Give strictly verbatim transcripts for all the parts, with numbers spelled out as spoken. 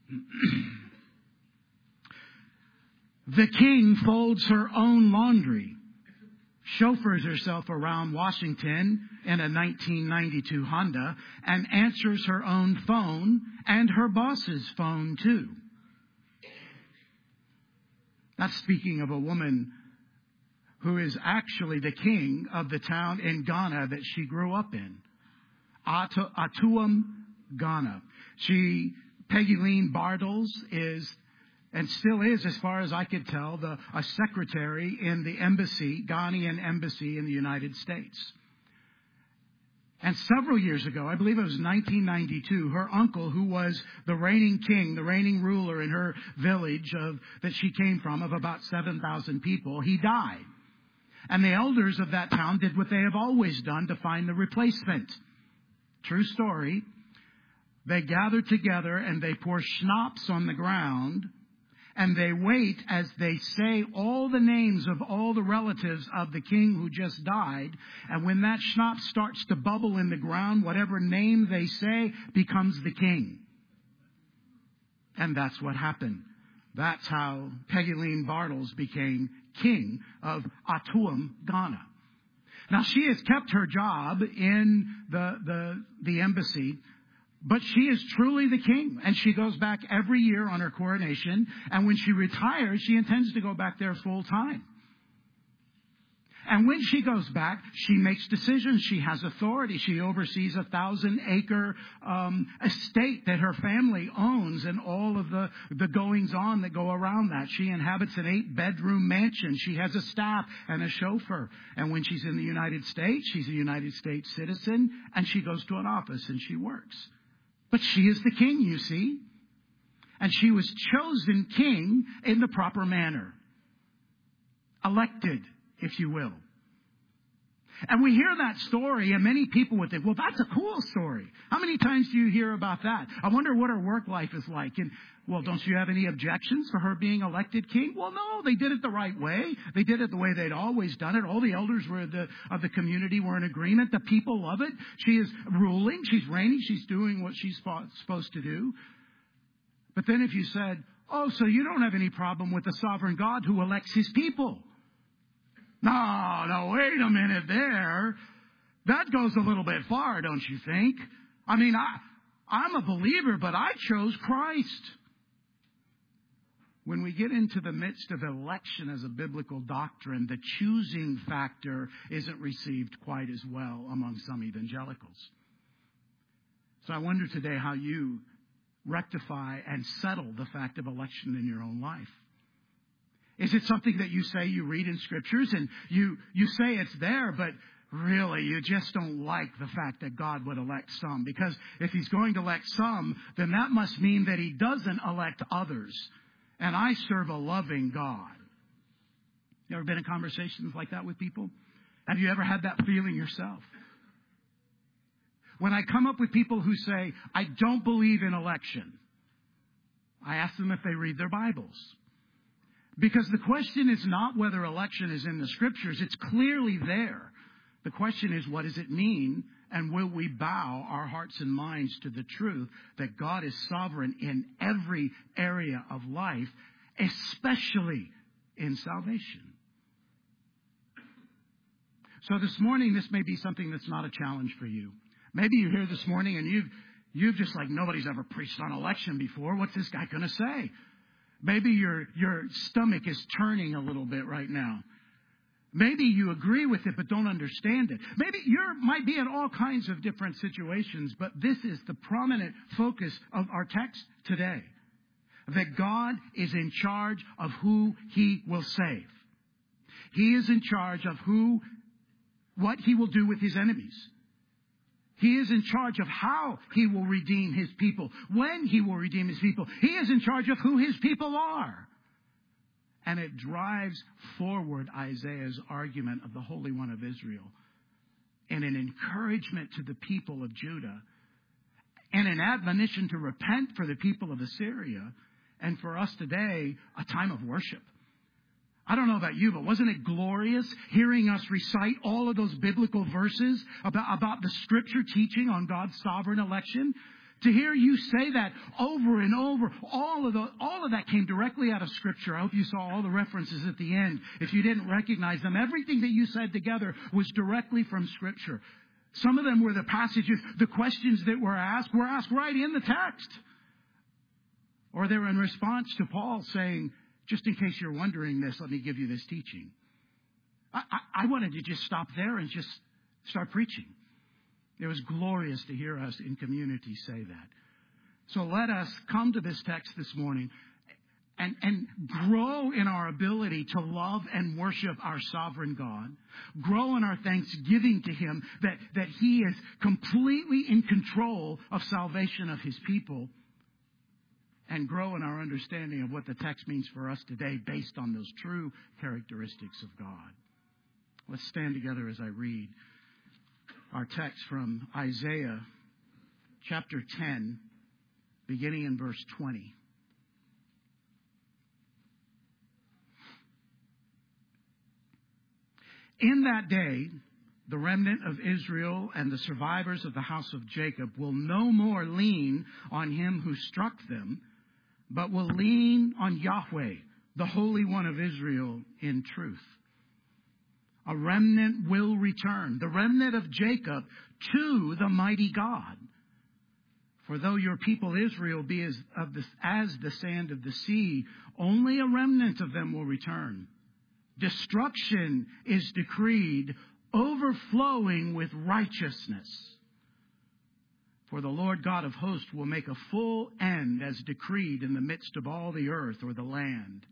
The king folds her own laundry, chauffeurs herself around Washington in a nineteen ninety-two Honda, and answers her own phone and her boss's phone too. That's speaking of a woman who is actually the king of the town in Ghana that she grew up in. Atu- Atuam, Ghana. She, Peggy Leen Bartles, is, and still is, as far as I could tell, the, a secretary in the embassy, Ghanaian embassy in the United States. And several years ago, I believe it was nineteen ninety-two, her uncle, who was the reigning king, the reigning ruler in her village of, that she came from, of about seven thousand people, he died. And the elders of that town did what they have always done to find the replacement. True story. They gather together and they pour schnapps on the ground, and they wait as they say all the names of all the relatives of the king who just died. And when that schnapps starts to bubble in the ground, whatever name they say becomes the king. And that's what happened. That's how Peggy Leen Bartles became king of Atuam, Ghana. Now, she has kept her job in the, the, the embassy, but she is truly the king. And she goes back every year on her coronation. And when she retires, she intends to go back there full time. And when she goes back, she makes decisions. She has authority. She oversees a thousand acre um, estate that her family owns and all of the, the goings on that go around that. She inhabits an eight bedroom mansion. She has a staff and a chauffeur. And when she's in the United States, she's a United States citizen, and she goes to an office and she works. But she is the king, you see. And she was chosen king in the proper manner. Elected, if you will. And we hear that story, and many people would think, well, that's a cool story. How many times do you hear about that? I wonder what her work life is like. And, well, don't you have any objections for her being elected king? Well, no, they did it the right way. They did it the way they'd always done it. All the elders were the, of the community were in agreement. The people love it. She is ruling. She's reigning. She's doing what she's supposed to do. But then if you said, oh, so you don't have any problem with the sovereign God who elects his people? No, no, wait a minute there. That goes a little bit far, don't you think? I mean, I, I'm a believer, but I chose Christ. When we get into the midst of election as a biblical doctrine, the choosing factor isn't received quite as well among some evangelicals. So I wonder today how you rectify and settle the fact of election in your own life. Is it something that you say you read in scriptures and you, you say it's there, but really you just don't like the fact that God would elect some? Because if he's going to elect some, then that must mean that he doesn't elect others. And I serve a loving God. You ever been in conversations like that with people? Have you ever had that feeling yourself? When I come up with people who say, I don't believe in election, I ask them if they read their Bibles. Because the question is not whether election is in the scriptures. It's clearly there. The question is, what does it mean? And will we bow our hearts and minds to the truth that God is sovereign in every area of life, especially in salvation? So this morning, this may be something that's not a challenge for you. Maybe you're here this morning and you've, you've just like, nobody's ever preached on election before. What's this guy going to say? Maybe your, your stomach is turning a little bit right now. Maybe you agree with it but don't understand it. Maybe you might be in all kinds of different situations, but this is the prominent focus of our text today. That God is in charge of who he will save. He is in charge of who, what he will do with his enemies. He is in charge of how he will redeem his people, when he will redeem his people. He is in charge of who his people are. And it drives forward Isaiah's argument of the Holy One of Israel and an encouragement to the people of Judah and an admonition to repent for the people of Assyria, and for us today, a time of worship. I don't know about you, but wasn't it glorious hearing us recite all of those biblical verses about, about the scripture teaching on God's sovereign election? To hear you say that over and over, all of the, all of that came directly out of Scripture. I hope you saw all the references at the end. If you didn't recognize them, everything that you said together was directly from Scripture. Some of them were the passages, the questions that were asked were asked right in the text. Or they were in response to Paul saying, just in case you're wondering this, let me give you this teaching. I, I, I wanted to just stop there and just start preaching. It was glorious to hear us in community say that. So let us come to this text this morning and, and grow in our ability to love and worship our sovereign God. Grow in our thanksgiving to Him that, that He is completely in control of salvation of His people. And grow in our understanding of what the text means for us today based on those true characteristics of God. Let's stand together as I read our text from Isaiah chapter ten, beginning in verse twenty. In that day, the remnant of Israel and the survivors of the house of Jacob will no more lean on him who struck them, but will lean on Yahweh, the Holy One of Israel, in truth. A remnant will return, the remnant of Jacob, to the mighty God. For though your people Israel be as, of the, as the sand of the sea, only a remnant of them will return. Destruction is decreed, overflowing with righteousness. For the Lord God of hosts will make a full end as decreed in the midst of all the earth or the land.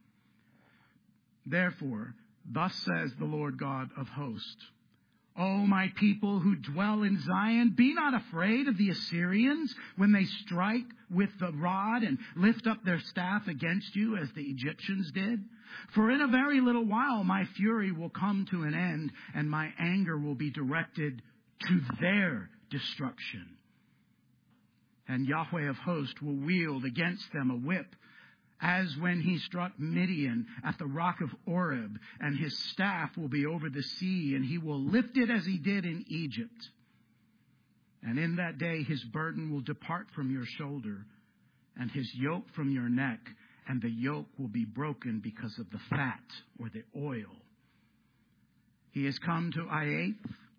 Therefore, thus says the Lord God of hosts, O my people who dwell in Zion, be not afraid of the Assyrians when they strike with the rod and lift up their staff against you as the Egyptians did. For in a very little while my fury will come to an end, and my anger will be directed to their destruction. And Yahweh of hosts will wield against them a whip, as when he struck Midian at the rock of Oreb, and his staff will be over the sea, and he will lift it as he did in Egypt. And in that day his burden will depart from your shoulder, and his yoke from your neck, and the yoke will be broken because of the fat or the oil. He has come to Aiath.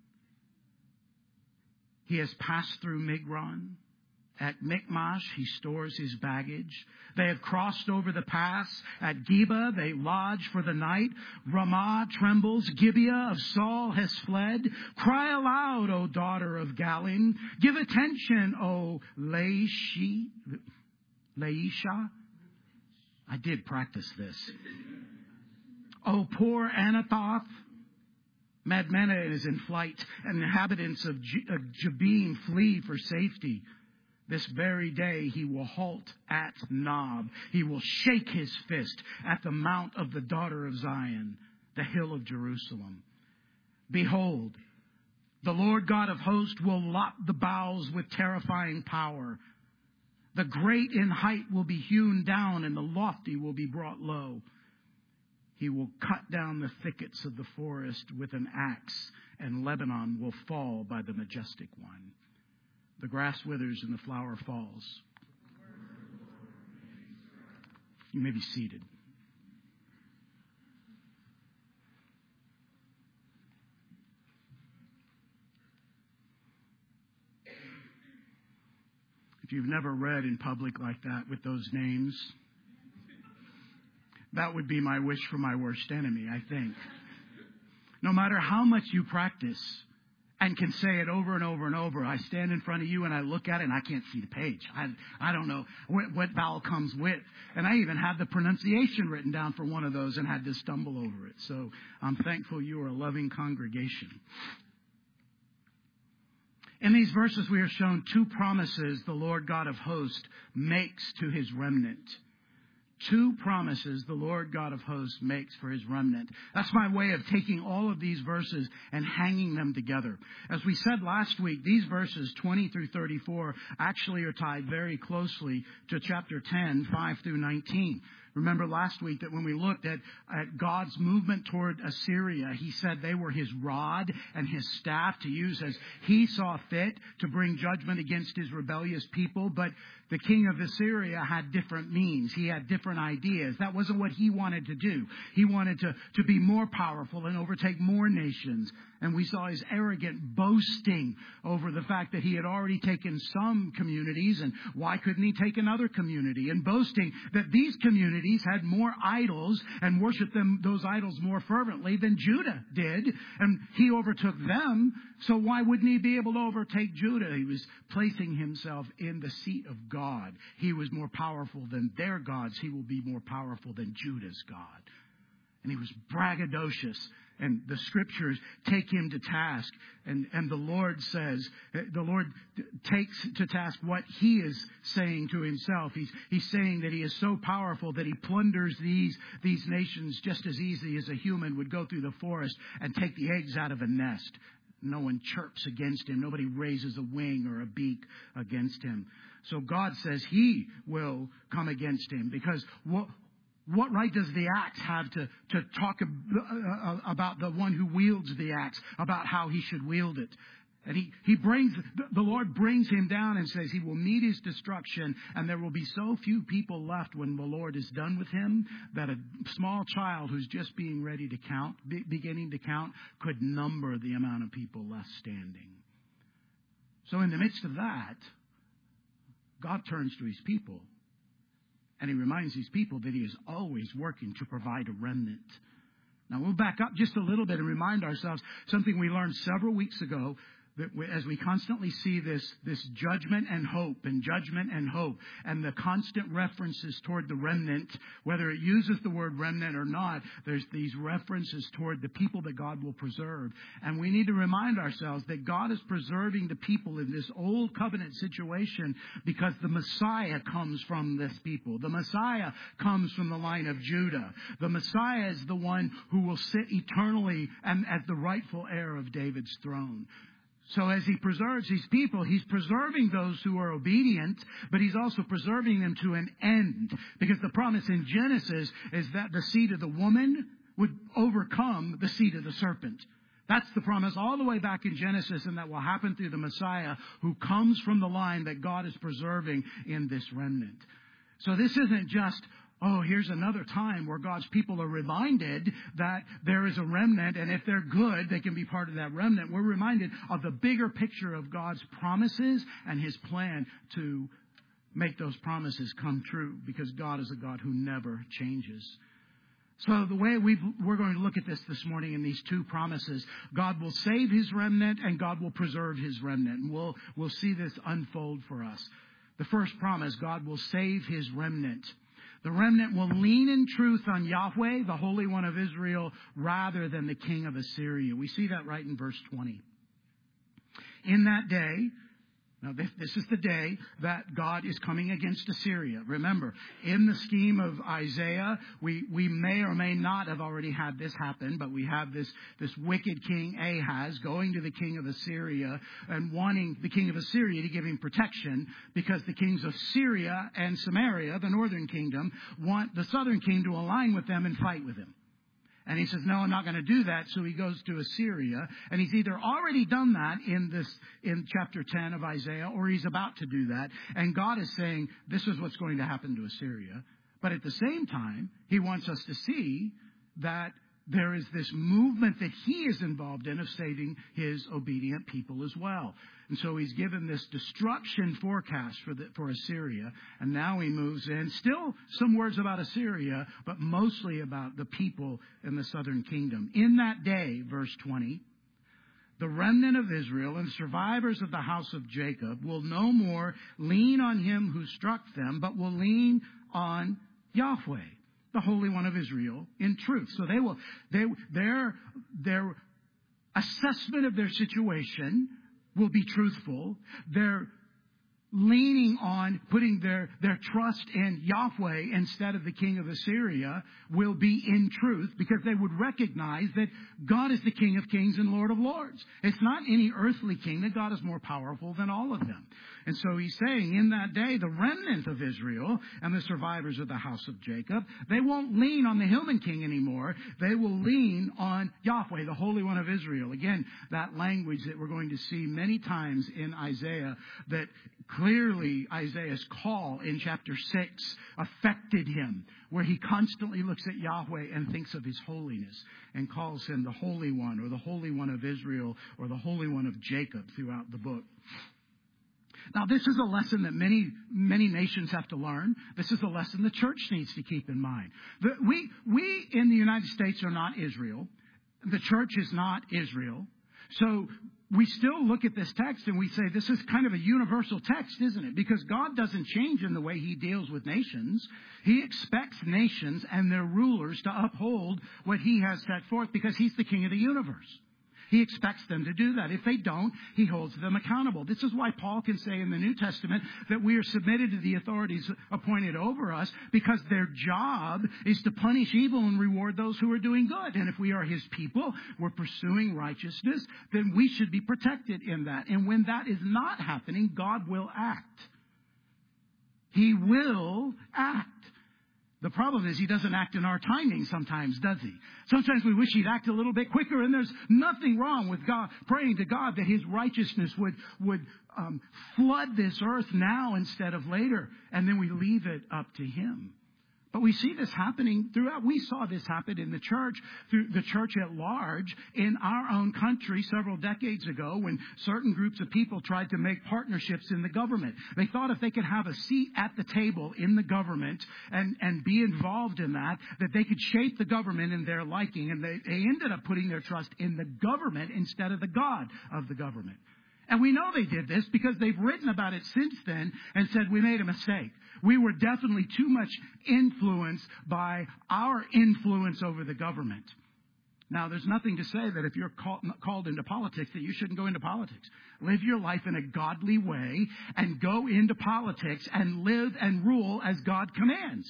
He has passed through Migron. At Michmash, he stores his baggage. They have crossed over the pass. At Geba, they lodge for the night. Ramah trembles. Gibeah of Saul has fled. Cry aloud, O daughter of Galim. Give attention, O Laishi, Laisha. I did practice this. O poor Anathoth. Madmena is in flight, and the inhabitants of Jabin flee for safety. This very day he will halt at Nob. He will shake his fist at the mount of the daughter of Zion, the hill of Jerusalem. Behold, the Lord God of hosts will lop the boughs with terrifying power. The great in height will be hewn down, and the lofty will be brought low. He will cut down the thickets of the forest with an axe, and Lebanon will fall by the majestic one. The grass withers and the flower falls. You may be seated. If you've never read in public like that with those names, that would be my wish for my worst enemy, I think. No matter how much you practice and can say it over and over and over, I stand in front of you and I look at it and I can't see the page. I, I don't know what, what vowel comes with. And I even had the pronunciation written down for one of those and had to stumble over it. So I'm thankful you are a loving congregation. In these verses, we are shown two promises the Lord God of hosts makes to his remnant. Two promises the Lord God of hosts makes for his remnant. That's my way of taking all of these verses and hanging them together. As we said last week, these verses twenty through thirty-four actually are tied very closely to chapter ten, five through nineteen. Remember last week that when we looked at, at God's movement toward Assyria, he said they were his rod and his staff to use as he saw fit to bring judgment against his rebellious people. But the king of Assyria had different means. He had different ideas. That wasn't what he wanted to do. He wanted to, to be more powerful and overtake more nations. And we saw his arrogant boasting over the fact that he had already taken some communities, and why couldn't he take another community? And boasting that these communities had more idols and worshiped them, those idols more fervently than Judah did. And he overtook them, so why wouldn't he be able to overtake Judah? He was placing himself in the seat of God. He was more powerful than their gods. He will be more powerful than Judah's God. And he was braggadocious. And the scriptures take him to task. And, and the Lord says, the Lord takes to task what he is saying to himself. He's, he's saying that he is so powerful that he plunders these, these nations just as easy as a human would go through the forest and take the eggs out of a nest. No one chirps against him. Nobody raises a wing or a beak against him. So God says he will come against him, because what, what right does the axe have to, to talk about the one who wields the axe, about how he should wield it? And he, he brings, the Lord brings him down and says he will meet his destruction, and there will be so few people left when the Lord is done with him that a small child who's just being ready to count, beginning to count, could number the amount of people left standing. So in the midst of that, God turns to his people, and he reminds these people that he is always working to provide a remnant. Now we'll back up just a little bit and remind ourselves something we learned several weeks ago, that we, as we constantly see this, this judgment and hope and judgment and hope and the constant references toward the remnant, whether it uses the word remnant or not, there's these references toward the people that God will preserve. And we need to remind ourselves that God is preserving the people in this old covenant situation because the Messiah comes from this people. The Messiah comes from the line of Judah. The Messiah is the one who will sit eternally and as the rightful heir of David's throne. So as he preserves his people, he's preserving those who are obedient, but he's also preserving them to an end. Because the promise in Genesis is that the seed of the woman would overcome the seed of the serpent. That's the promise all the way back in Genesis, and that will happen through the Messiah who comes from the line that God is preserving in this remnant. So this isn't just, oh, here's another time where God's people are reminded that there is a remnant, and if they're good, they can be part of that remnant. We're reminded of the bigger picture of God's promises and his plan to make those promises come true, because God is a God who never changes. So the way we've, we're going to look at this this morning in these two promises, God will save his remnant and God will preserve his remnant. And we'll, we'll see this unfold for us. The first promise, God will save his remnant. The remnant will lean in truth on Yahweh, the Holy One of Israel, rather than the king of Assyria. We see that right in verse twenty. In that day, now this, this is the day that God is coming against Assyria. Remember, in the scheme of Isaiah, we, we may or may not have already had this happen, but we have this, this wicked king Ahaz going to the king of Assyria and wanting the king of Assyria to give him protection, because the kings of Syria and Samaria, the northern kingdom, want the southern king to align with them and fight with him. And he says, no, I'm not going to do that. So he goes to Assyria. And he's either already done that in this, in chapter ten of Isaiah, or he's about to do that. And God is saying, this is what's going to happen to Assyria. But at the same time, he wants us to see that there is this movement that he is involved in of saving his obedient people as well. And so he's given this destruction forecast for the, for Assyria. And now he moves in. Still some words about Assyria, but mostly about the people in the southern kingdom. In that day, verse twenty, the remnant of Israel and survivors of the house of Jacob will no more lean on him who struck them, but will lean on Yahweh, the Holy One of Israel, in truth. So they will, they, their, their assessment of their situation will be truthful. Their leaning on putting their, their trust in Yahweh instead of the king of Assyria will be in truth, because they would recognize that God is the King of kings and Lord of lords. It's not any earthly king, that God is more powerful than all of them. And so he's saying in that day, the remnant of Israel and the survivors of the house of Jacob, they won't lean on the human king anymore. They will lean on Yahweh, the Holy One of Israel. Again, that language that we're going to see many times in Isaiah, that clearly Isaiah's call in chapter six affected him, where he constantly looks at Yahweh and thinks of his holiness and calls him the Holy One, or the Holy One of Israel, or the Holy One of Jacob throughout the book. Now, this is a lesson that many, many nations have to learn. This is a lesson the church needs to keep in mind. The, we, we in the United States are not Israel. The church is not Israel. So we still look at this text and we say this is kind of a universal text, isn't it? Because God doesn't change in the way he deals with nations. He expects nations and their rulers to uphold what he has set forth, because he's the king of the universe. He expects them to do that. If they don't, he holds them accountable. This is why Paul can say in the New Testament that we are submitted to the authorities appointed over us, because their job is to punish evil and reward those who are doing good. And if we are his people, we're pursuing righteousness, then we should be protected in that. And when that is not happening, God will act. He will act. The problem is he doesn't act in our timing sometimes, does he? Sometimes we wish he'd act a little bit quicker, and there's nothing wrong with God praying to God that his righteousness would, would um, flood this earth now instead of later, and then we leave it up to him. But we see this happening throughout. We saw this happen in the church, through the church at large, in our own country several decades ago, when certain groups of people tried to make partnerships in the government. They thought if they could have a seat at the table in the government and, and be involved in that, that they could shape the government in their liking. And they, they ended up putting their trust in the government instead of the God of the government. And we know they did this because they've written about it since then and said we made a mistake. We were definitely too much influenced by our influence over the government. Now, there's nothing to say that if you're call, called into politics that you shouldn't go into politics. Live your life in a godly way and go into politics and live and rule as God commands.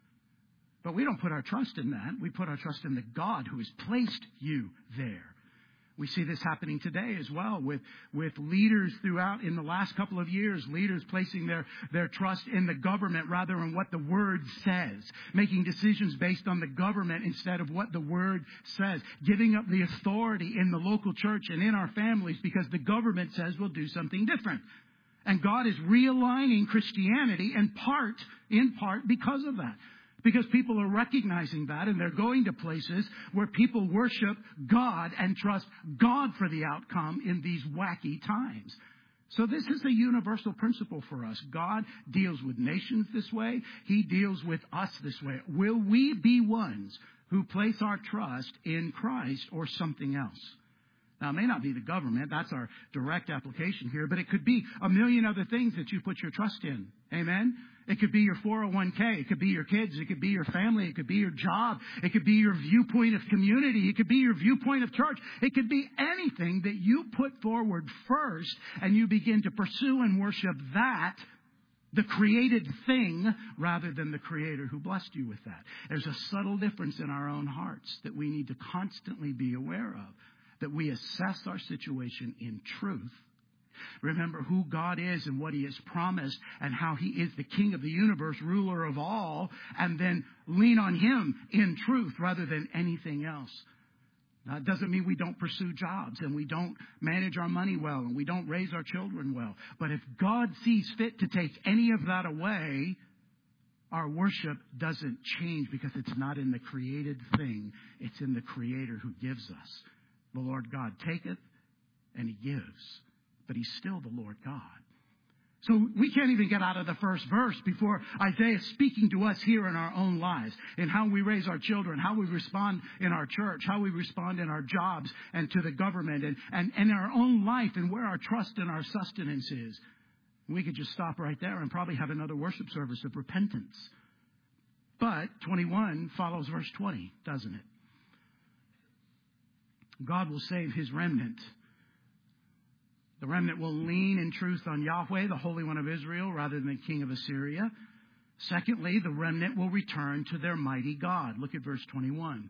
But we don't put our trust in that. We put our trust in the God who has placed you there. We see this happening today as well with, with leaders throughout in the last couple of years, leaders placing their, their trust in the government rather than what the Word says, making decisions based on the government instead of what the Word says, giving up the authority in the local church and in our families because the government says we'll do something different. And God is realigning Christianity in part, in part because of that. Because people are recognizing that, and they're going to places where people worship God and trust God for the outcome in these wacky times. So this is a universal principle for us. God deals with nations this way. He deals with us this way. Will we be ones who place our trust in Christ or something else? Now, it may not be the government. That's our direct application here. But it could be a million other things that you put your trust in. Amen? It could be your four oh one k. It could be your kids. It could be your family. It could be your job. It could be your viewpoint of community. It could be your viewpoint of church. It could be anything that you put forward first and you begin to pursue and worship that, the created thing, rather than the Creator who blessed you with that. There's a subtle difference in our own hearts that we need to constantly be aware of, that we assess our situation in truth. Remember who God is and what He has promised and how He is the King of the universe, ruler of all, and then lean on Him in truth rather than anything else. Now, it doesn't mean we don't pursue jobs and we don't manage our money well and we don't raise our children well. But if God sees fit to take any of that away, our worship doesn't change because it's not in the created thing. It's in the Creator who gives us. The Lord God taketh and He gives. But He's still the Lord God. So we can't even get out of the first verse before Isaiah is speaking to us here in our own lives, in how we raise our children, how we respond in our church, how we respond in our jobs and to the government, and, and, and in our own life and where our trust and our sustenance is. We could just stop right there and probably have another worship service of repentance. But twenty-one follows verse twenty, doesn't it? God will save His remnant. The remnant will lean in truth on Yahweh, the Holy One of Israel, rather than the king of Assyria. Secondly, the remnant will return to their mighty God. Look at verse twenty-one.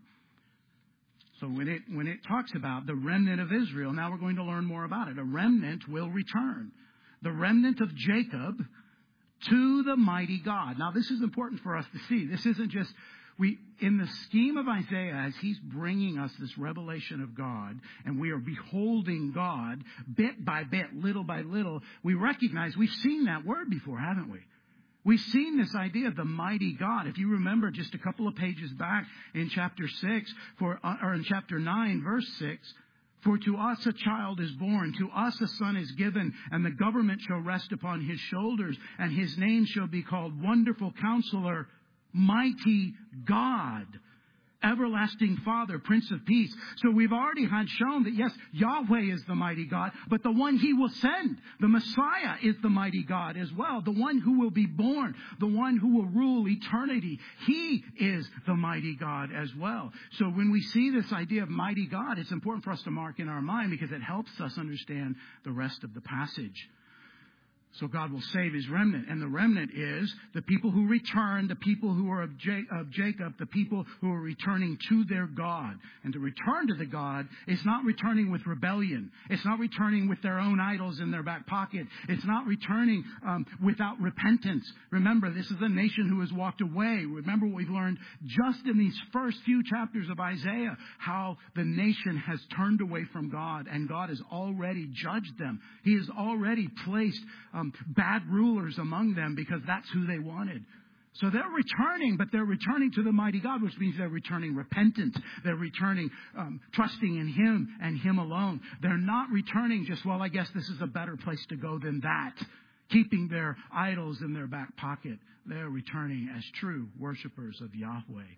So when it, when it talks about the remnant of Israel, now we're going to learn more about it. A remnant will return. The remnant of Jacob to the mighty God. Now this is important for us to see. This isn't just, we, in the scheme of Isaiah, as he's bringing us this revelation of God, and we are beholding God bit by bit, little by little, we recognize we've seen that word before, haven't we? We've seen this idea of the mighty God. If you remember just a couple of pages back in chapter six, for, or in chapter nine, verse six, for to us a child is born, to us a son is given, and the government shall rest upon his shoulders, and his name shall be called Wonderful Counselor, Mighty God, Everlasting Father, Prince of Peace. So we've already had shown that, yes, Yahweh is the mighty God, but the one he will send, the Messiah, is the mighty God as well. The one who will be born, the one who will rule eternity, he is the mighty God as well. So when we see this idea of mighty God, it's important for us to mark in our mind because it helps us understand the rest of the passage. So God will save his remnant. And the remnant is the people who return, the people who are of, J- of Jacob, the people who are returning to their God. And to return to the God is not returning with rebellion. It's not returning with their own idols in their back pocket. It's not returning um, without repentance. Remember, this is a nation who has walked away. Remember what we've learned just in these first few chapters of Isaiah, how the nation has turned away from God, and God has already judged them. He has already placed Um, bad rulers among them because that's who they wanted. So they're returning, but they're returning to the mighty God, which means they're returning repentant. They're returning um, trusting in him and him alone. They're not returning just, well, I guess this is a better place to go than that, keeping their idols in their back pocket. They're returning as true worshipers of Yahweh.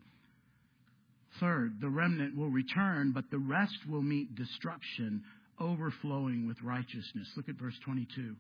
Third, the remnant will return, but the rest will meet destruction, overflowing with righteousness. Look at verse twenty-two.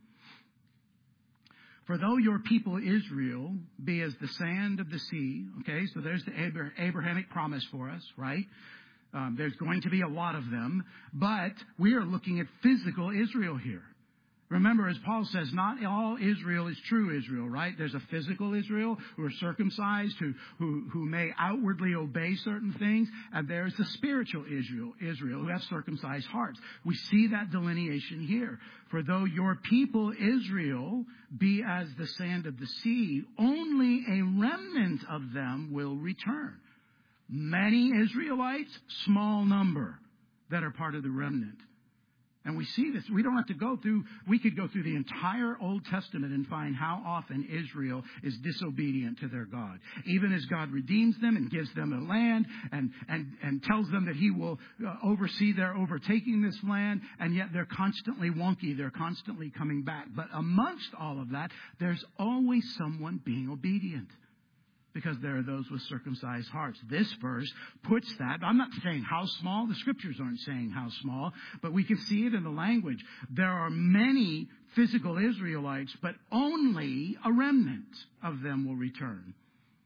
For though your people Israel be as the sand of the sea, okay, so there's the Abrahamic promise for us, right? Um, there's going to be a lot of them, but we are looking at physical Israel here. Remember, as Paul says, not all Israel is true Israel, right? There's a physical Israel who are circumcised, who, who, who may outwardly obey certain things. And there's the spiritual Israel, Israel, who have circumcised hearts. We see that delineation here. For though your people Israel be as the sand of the sea, only a remnant of them will return. Many Israelites, small number that are part of the remnant. And we see this. We don't have to go through, we could go through the entire Old Testament and find how often Israel is disobedient to their God. Even as God redeems them and gives them a land and, and, and tells them that he will uh, oversee their overtaking this land, and yet they're constantly wonky. They're constantly coming back. But amongst all of that, there's always someone being obedient, because there are those with circumcised hearts. This verse puts that, I'm not saying how small, the scriptures aren't saying how small, but we can see it in the language. There are many physical Israelites, but only a remnant of them will return.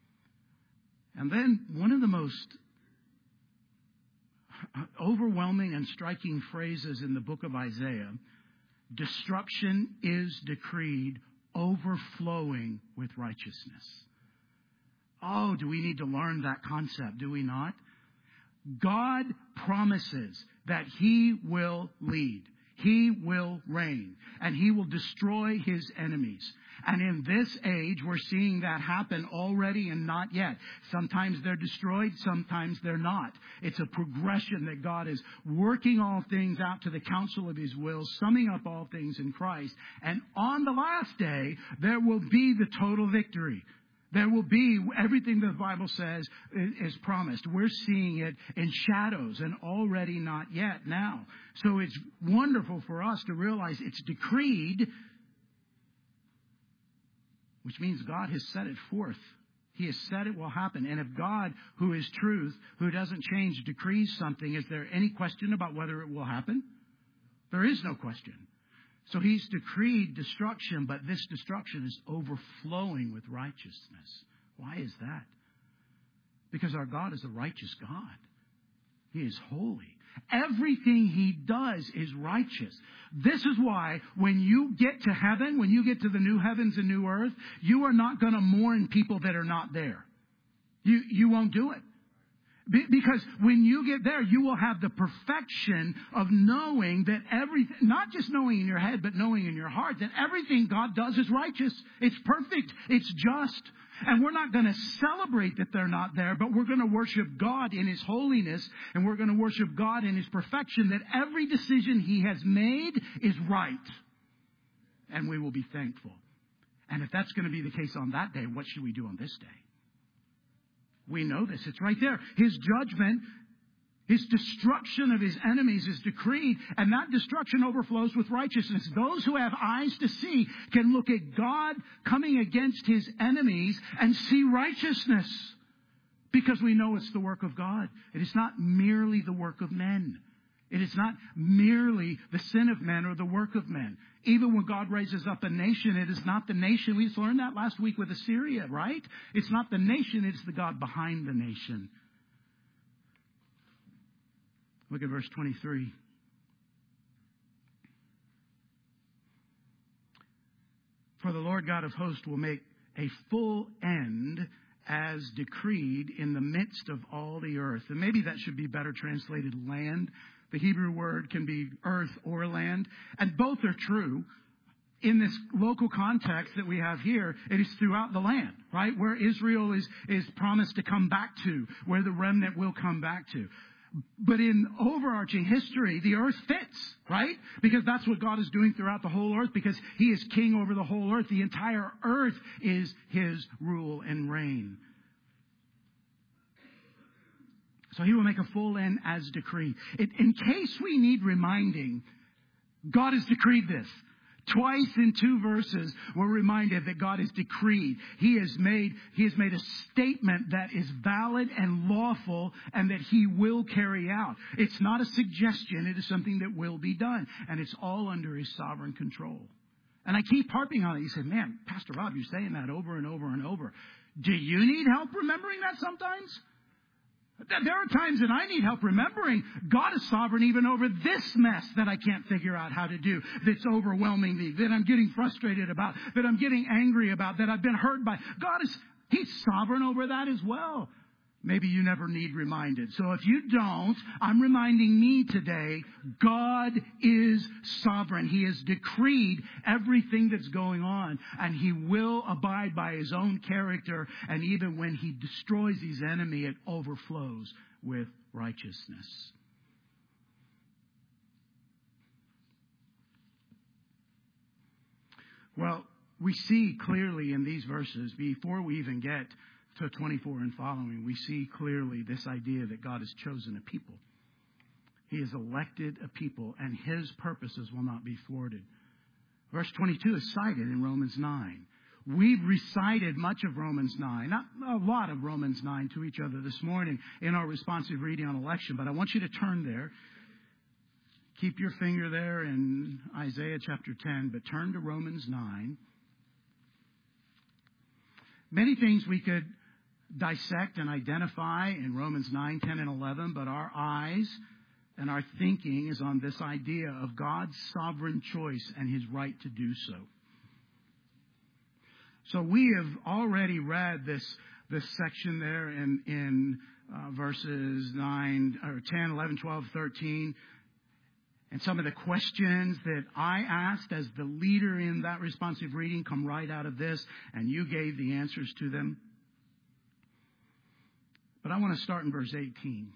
And then one of the most overwhelming and striking phrases in the book of Isaiah, destruction is decreed, overflowing with righteousness. Oh, do we need to learn that concept? Do we not? God promises that he will lead. He will reign. And he will destroy his enemies. And in this age, we're seeing that happen already and not yet. Sometimes they're destroyed. Sometimes they're not. It's a progression that God is working all things out to the counsel of his will, summing up all things in Christ. And on the last day, there will be the total victory. There will be everything the Bible says is promised. We're seeing it in shadows and already not yet now. So it's wonderful for us to realize it's decreed, which means God has set it forth. He has said it will happen. And if God, who is truth, who doesn't change, decrees something, is there any question about whether it will happen? There is no question. So he's decreed destruction, but this destruction is overflowing with righteousness. Why is that? Because our God is a righteous God. He is holy. Everything he does is righteous. This is why when you get to heaven, when you get to the new heavens and new earth, you are not going to mourn people that are not there. You, you won't do it. Be, because when you get there, you will have the perfection of knowing that everything, not just knowing in your head, but knowing in your heart that everything God does is righteous. It's perfect. It's just. And we're not going to celebrate that they're not there, but we're going to worship God in His holiness, and we're going to worship God in His perfection, that every decision He has made is right. And we will be thankful. And if that's going to be the case on that day, what should we do on this day? We know this. It's right there. His judgment, His destruction of His enemies is decreed, and that destruction overflows with righteousness. Those who have eyes to see can look at God coming against His enemies and see righteousness, because we know it's the work of God. It is not merely the work of men. It is not merely the sin of men or the work of men. Even when God raises up a nation, it is not the nation. We just learned that last week with Assyria, right? It's not the nation, it's the God behind the nation. Look at verse twenty-three. For the Lord God of hosts will make a full end as decreed in the midst of all the earth. And maybe that should be better translated land. The Hebrew word can be earth or land. And both are true. In this local context that we have here, it is throughout the land, right? Where Israel is, is promised to come back to, where the remnant will come back to. But in overarching history, the earth fits, right? Because that's what God is doing throughout the whole earth, because He is king over the whole earth. The entire earth is His rule and reign. So He will make a full end as decreed. In, in case we need reminding, God has decreed this. Twice in two verses, we're reminded that God has decreed. He has made, He has made a statement that is valid and lawful and that He will carry out. It's not a suggestion. It is something that will be done. And it's all under His sovereign control. And I keep harping on it. You say, man, Pastor Rob, you're saying that over and over and over. Do you need help remembering that sometimes? There are times that I need help remembering God is sovereign even over this mess that I can't figure out how to do, that's overwhelming me, that I'm getting frustrated about, that I'm getting angry about, that I've been hurt by. God is, He's sovereign over that as well. Maybe you never need reminded. So if you don't, I'm reminding me today, God is sovereign. He has decreed everything that's going on, and He will abide by His own character. And even when He destroys His enemy, it overflows with righteousness. Well, we see clearly in these verses, before we even get to twenty-four and following, we see clearly this idea that God has chosen a people. He has elected a people, and His purposes will not be thwarted. Verse twenty-two is cited in Romans nine. We've recited much of Romans nine, not a lot of Romans nine, to each other this morning in our responsive reading on election, but I want you to turn there. Keep your finger there in Isaiah chapter ten, but turn to Romans nine. Many things we could dissect and identify in Romans nine, ten, and eleven, but our eyes and our thinking is on this idea of God's sovereign choice and His right to do so. So we have already read this, this section there in, in uh, verses nine, or ten, eleven, twelve, thirteen. And some of the questions that I asked as the leader in that responsive reading come right out of this, and you gave the answers to them. But I want to start in verse eighteen.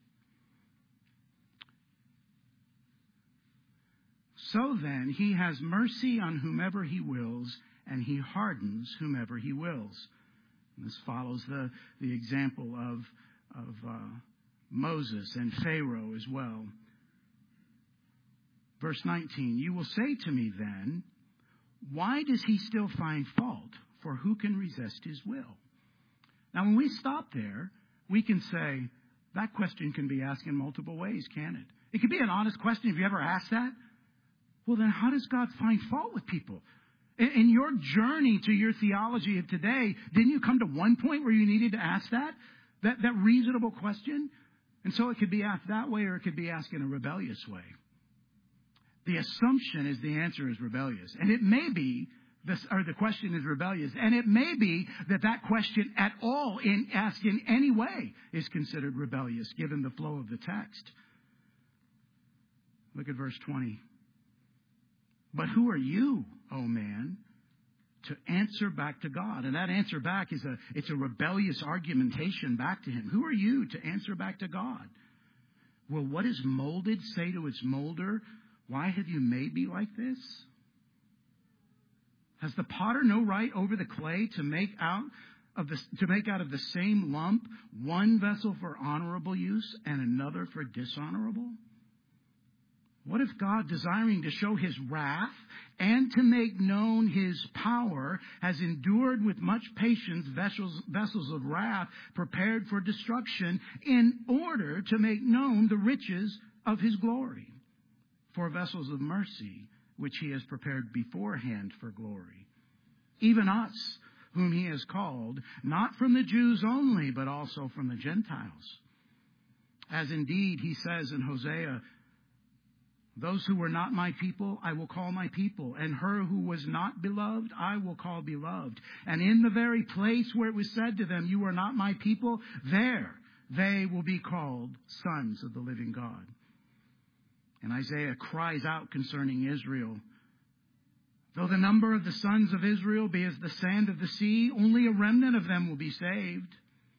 So then, He has mercy on whomever He wills, and He hardens whomever He wills. And this follows the, the example of, of uh, Moses and Pharaoh as well. Verse nineteen, you will say to me then, why does He still find fault? For who can resist His will? Now, when we stop there, we can say, that question can be asked in multiple ways, can it? It could be an honest question. Have you ever asked that? Well, then how does God find fault with people? In, in your journey to your theology of today, didn't you come to one point where you needed to ask that? That, that reasonable question? And so it could be asked that way, or it could be asked in a rebellious way. The assumption is the answer is rebellious. And it may be, this, or the question is rebellious. And it may be that that question at all, in asked in any way, is considered rebellious, given the flow of the text. Look at verse twenty. But who are you, O man, to answer back to God? And that answer back is a, it's a rebellious argumentation back to him. Who are you to answer back to God? Will what is molded say to its molder, why have you made me like this? Has the potter no right over the clay to make out of the, to make out of the same lump one vessel for honorable use and another for dishonorable? What if God, desiring to show his wrath and to make known his power, has endured with much patience vessels, vessels of wrath prepared for destruction, in order to make known the riches of his glory, for vessels of mercy, which he has prepared beforehand for glory? Even us, whom he has called, not from the Jews only, but also from the Gentiles. As indeed he says in Hosea, those who were not my people, I will call my people. And her who was not beloved, I will call beloved. And in the very place where it was said to them, you are not my people, there they will be called sons of the living God. And Isaiah cries out concerning Israel, though the number of the sons of Israel be as the sand of the sea, only a remnant of them will be saved.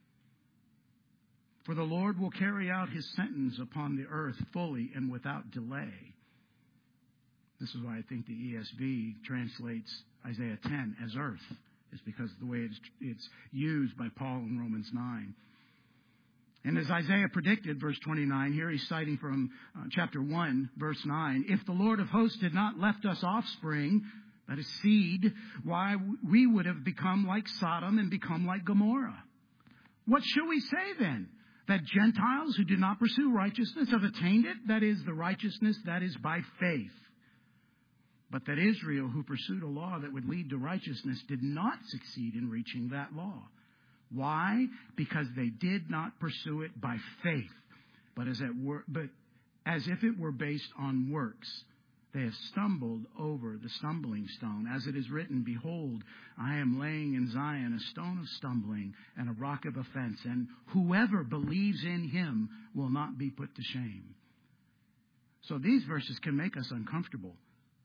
For the Lord will carry out his sentence upon the earth fully and without delay. This is why I think the E S V translates Isaiah ten as earth. It's because of the way it's, it's used by Paul in Romans nine. And as Isaiah predicted, verse twenty-nine, here he's citing from uh, chapter one, verse nine. If the Lord of hosts had not left us offspring, that is seed, why we would have become like Sodom and become like Gomorrah. What shall we say then? That Gentiles who did not pursue righteousness have attained it, that is, the righteousness that is by faith. But that Israel, who pursued a law that would lead to righteousness, did not succeed in reaching that law. Why? Because they did not pursue it by faith, but as, it were, but as if it were based on works. They have stumbled over the stumbling stone. As it is written, behold, I am laying in Zion a stone of stumbling and a rock of offense, and whoever believes in him will not be put to shame. So these verses can make us uncomfortable.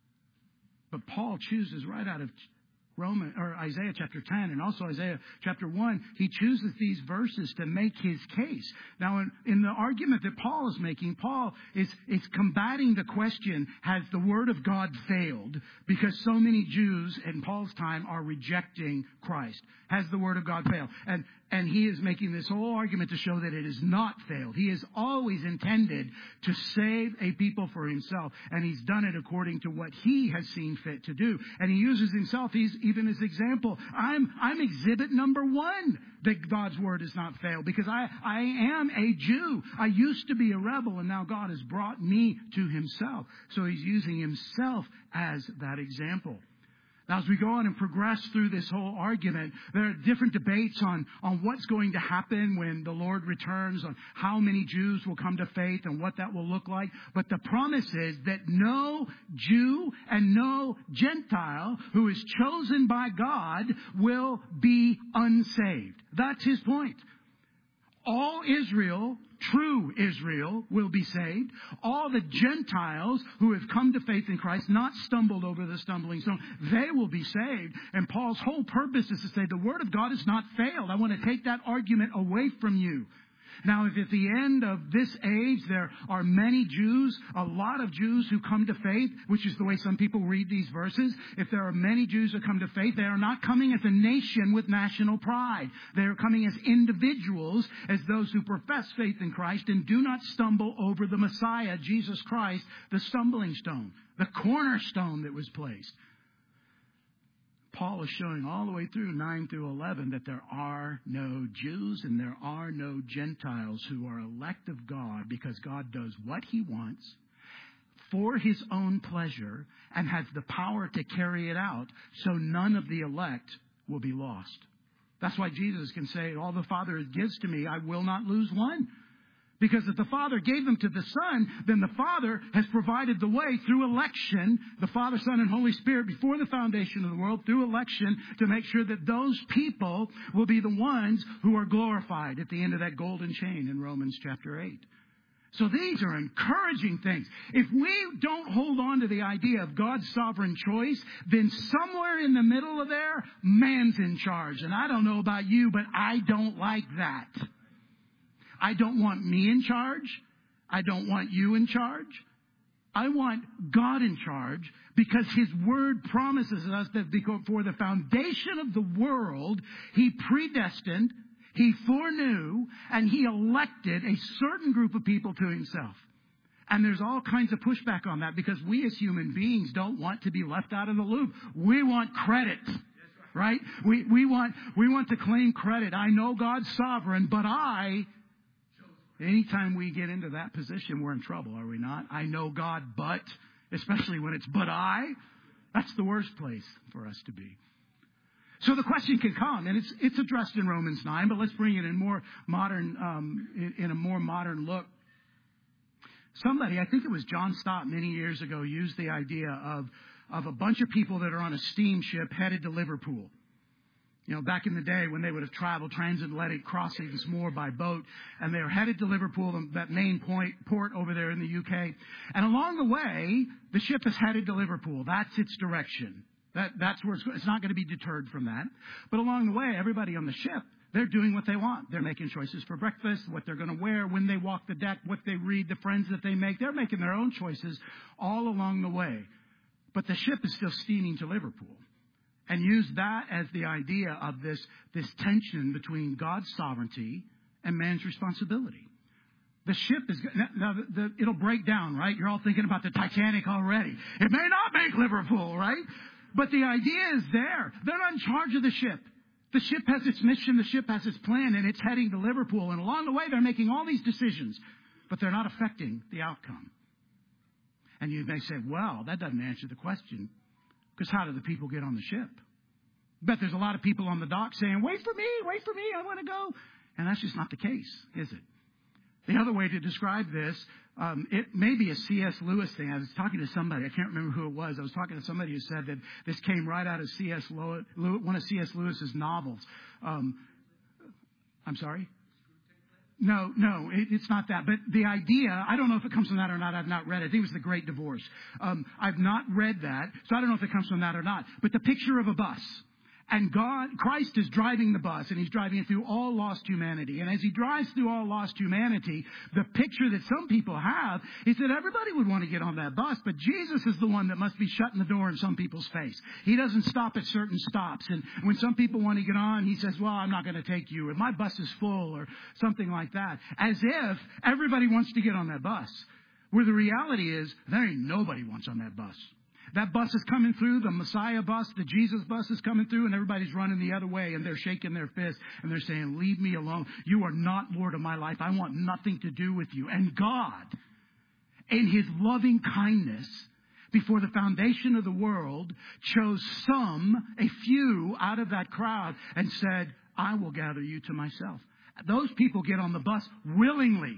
But Paul chooses right out of Roman or Isaiah chapter ten and also Isaiah chapter one, he chooses these verses to make his case. Now, in, in the argument that Paul is making, Paul is, is combating the question, has the word of God failed? Because so many Jews in Paul's time are rejecting Christ. Has the word of God failed? And And he is making this whole argument to show that it has not failed. He has always intended to save a people for himself. And he's done it according to what he has seen fit to do. And he uses himself he's, even as example. I'm, I'm exhibit number one that God's word has not failed. Because I, I am a Jew. I used to be a rebel, and now God has brought me to himself. So he's using himself as that example. Now, as we go on and progress through this whole argument, there are different debates on, on what's going to happen when the Lord returns, on how many Jews will come to faith and what that will look like. But the promise is that no Jew and no Gentile who is chosen by God will be unsaved. That's his point. All Israel, true Israel, will be saved. All the Gentiles who have come to faith in Christ, not stumbled over the stumbling stone, they will be saved. And Paul's whole purpose is to say the word of God has not failed. I want to take that argument away from you. Now, if at the end of this age there are many Jews, a lot of Jews who come to faith, which is the way some people read these verses, if there are many Jews who come to faith, they are not coming as a nation with national pride. They are coming as individuals, as those who profess faith in Christ and do not stumble over the Messiah, Jesus Christ, the stumbling stone, the cornerstone that was placed. Paul is showing all the way through nine through eleven that there are no Jews and there are no Gentiles who are elect of God, because God does what he wants for his own pleasure and has the power to carry it out, so none of the elect will be lost. That's why Jesus can say, all the Father gives to me, I will not lose one. Because if the Father gave them to the Son, then the Father has provided the way through election, the Father, Son, and Holy Spirit, before the foundation of the world, through election, to make sure that those people will be the ones who are glorified at the end of that golden chain in Romans chapter eight. So these are encouraging things. If we don't hold on to the idea of God's sovereign choice, then somewhere in the middle of there, man's in charge. And I don't know about you, but I don't like that. I don't want me in charge. I don't want you in charge. I want God in charge, because His Word promises us that before the foundation of the world, He predestined, He foreknew, and He elected a certain group of people to Himself. And there's all kinds of pushback on that, because we as human beings don't want to be left out of the loop. We want credit. Right? We, we want, we want to claim credit. I know God's sovereign, but I... Anytime we get into that position, we're in trouble, are we not? I know God, but, especially when it's but I, that's the worst place for us to be. So the question can come, and it's it's addressed in Romans nine, but let's bring it in more modern, um, in, in a more modern look. Somebody, I think it was John Stott many years ago, used the idea of of a bunch of people that are on a steamship headed to Liverpool. You know, back in the day when they would have traveled transatlantic crossings more by boat, and they were headed to Liverpool, that main point, port over there in the U K. And along the way, the ship is headed to Liverpool. That's its direction. That, that's where it's, it's not going to be deterred from that. But along the way, everybody on the ship, they're doing what they want. They're making choices for breakfast, what they're going to wear, when they walk the deck, what they read, the friends that they make. They're making their own choices all along the way. But the ship is still steaming to Liverpool. And use that as the idea of this, this tension between God's sovereignty and man's responsibility. The ship is, now the, the, it'll break down, right? You're all thinking about the Titanic already. It may not make Liverpool, right? But the idea is there. They're not in charge of the ship. The ship has its mission, the ship has its plan, and it's heading to Liverpool. And along the way, they're making all these decisions, but they're not affecting the outcome. And you may say, well, that doesn't answer the question. Because how do the people get on the ship? Bet there's a lot of people on the dock saying, wait for me, wait for me, I want to go. And that's just not the case, is it? The other way to describe this, um, it may be a C S Lewis thing. I was talking to somebody, I can't remember who it was. I was talking to somebody who said that this came right out of C S Lewis, one of C S Lewis's novels. Um, I'm sorry? No, no, it, it's not that. But the idea, I don't know if it comes from that or not. I've not read it. I think it was The Great Divorce. Um, I've not read that, so I don't know if it comes from that or not. But the picture of a bus. And God, Christ is driving the bus, and He's driving it through all lost humanity. And as He drives through all lost humanity, the picture that some people have is that everybody would want to get on that bus, but Jesus is the one that must be shutting the door in some people's face. He doesn't stop at certain stops. And when some people want to get on, He says, well, I'm not going to take you, or my bus is full, or something like that. As if everybody wants to get on that bus. Where the reality is, there ain't nobody wants on that bus. That bus is coming through, the Messiah bus, the Jesus bus is coming through, and everybody's running the other way, and they're shaking their fists, and they're saying, leave me alone. You are not Lord of my life. I want nothing to do with you. And God, in His loving kindness, before the foundation of the world, chose some, a few, out of that crowd, and said, I will gather you to myself. Those people get on the bus willingly.